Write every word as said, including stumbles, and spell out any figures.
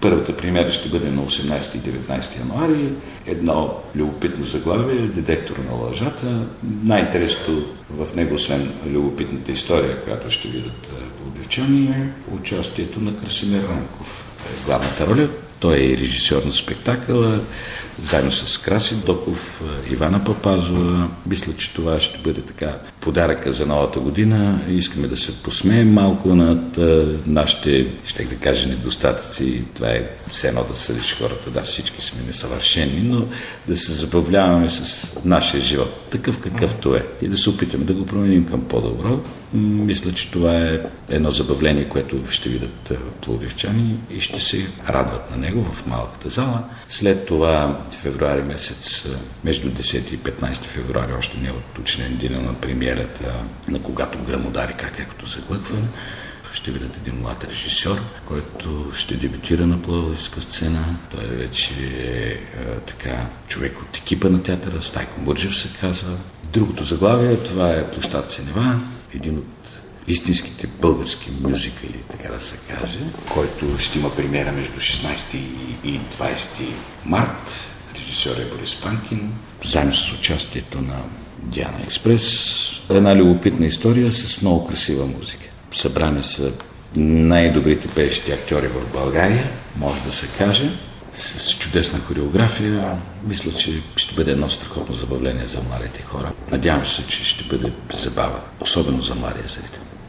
Първата премиера ще бъде на осемнадесети и деветнадесети януари. Едно любопитно заглавие, детектор на лъжата. Най-интересното в него, освен любопитната история, която ще видят пловдивчани, е участието на Красимир Ранков в главната роля. Той е и режисьор на спектакъла, заедно с Краси Доков, Ивана Папазова. Мисля, че това ще бъде така подаръка за новата година. Искаме да се посмеем малко над нашите, ще да кажа, недостатъци. Това е все едно да съдиш хората. Да, всички сме несъвършени, но да се забавляваме с нашия живот, такъв какъвто е. И да се опитаме да го променим към по-добро. Мисля, че това е едно забавление, което ще видят пловдивчани и ще се радват на него в малката зала. След това в февруари месец, между десети и петнадесети февруари, още не е уточнен ден на премиерата, на когато гръмодари, как както заглъхвам, ще видят един млад режисьор, който ще дебютира на пловдивска сцена. Той вече е така човек от екипа на театъра, Стайко Мурджев се казва. Другото заглавие, това е Площад Синева, един от истинските български мюзикали, така да се каже, който ще има премиера между шестнадесети и двадесети март. Режисьор е Борис Панкин, заедно с участието на Диана Експрес. Една любопитна история с много красива музика. Събрани са най-добрите пеещи актьори в България, може да се каже, с чудесна хореография. Мисля, че ще бъде едно страхотно забавление за младите хора. Надявам се, че ще бъде забава, особено за младия зрител.